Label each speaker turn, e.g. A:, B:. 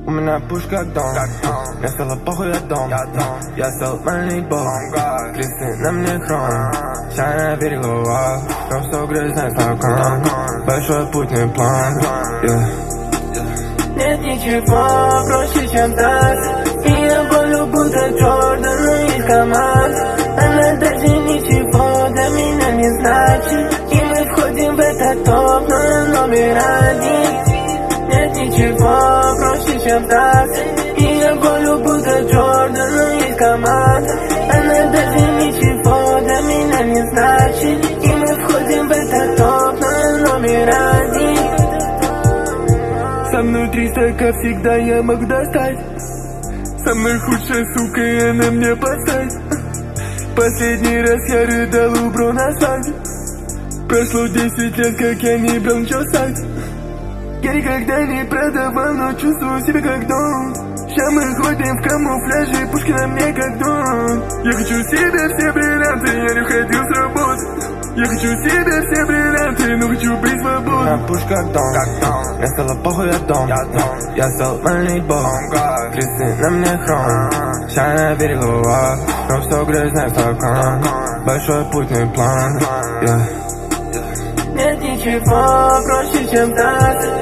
A: У меня пуш как дом, мне стало похуй, я дом. Я стал мальный бог, кресы на мне хром. Чайная переголова, но все грязный стакан. Большой путный план, Нет ничего проще, чем так. И я болю, будто Джордан из команд. Она даже ничего для меня не значит. И мы входим в этот топ, но номер один. Нет ничего проще, чем так. И я болю, будто Джордан из команд. Она даже ничего для меня не значит. И мы входим в этот топ, но номер один. Со мной 300, как всегда, я могу достать. Самая худшая сука, и она мне подстать. Последний раз я рыдал у бро на свадьбе. Прошло 10 лет, как я не брал ничего сайт. Я никогда не продавал, но чувствую себя как дом. Ща мы ходим в камуфляже, пушки на мне как дом. Я хочу себе все бриллианты, я не уходил с работы. Я хочу себе все бриллианты, но хочу быть свободным. На пуш как дом, мне стало похуй, я дом. Я стал мальный бог, кресы на мне хром. Чайная переголова, но все грязный стакан. Большой путный план, Нет ничего проще, чем так.